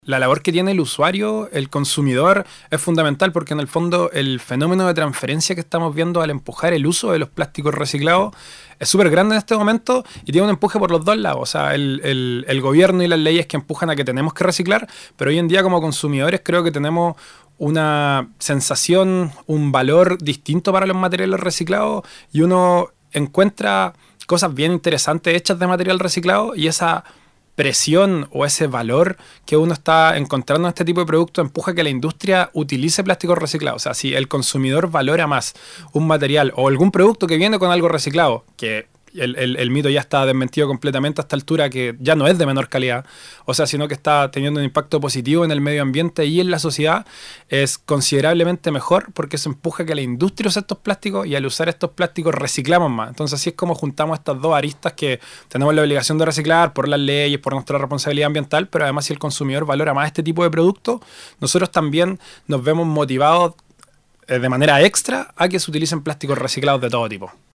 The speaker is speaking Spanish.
La labor que tiene el usuario, el consumidor, es fundamental porque en el fondo el fenómeno de transferencia que estamos viendo al empujar el uso de los plásticos reciclados es súper grande en este momento y tiene un empuje por los dos lados. O sea, el gobierno y las leyes que empujan a que tenemos que reciclar, pero hoy en día como consumidores creo que tenemos una sensación, un valor distinto para los materiales reciclados y uno encuentra cosas bien interesantes hechas de material reciclado y esa presión o ese valor que uno está encontrando en este tipo de productos empuja a que la industria utilice plásticos reciclados. O sea, si el consumidor valora más un material o algún producto que viene con algo reciclado, que el mito ya está desmentido completamente a esta altura, que ya no es de menor calidad, o sea, sino que está teniendo un impacto positivo en el medio ambiente y en la sociedad, es considerablemente mejor porque eso empuja a que la industria use estos plásticos y al usar estos plásticos reciclamos más. Entonces así es como juntamos estas dos aristas que tenemos la obligación de reciclar por las leyes, por nuestra responsabilidad ambiental, pero además si el consumidor valora más este tipo de productos, nosotros también nos vemos motivados de manera extra a que se utilicen plásticos reciclados de todo tipo.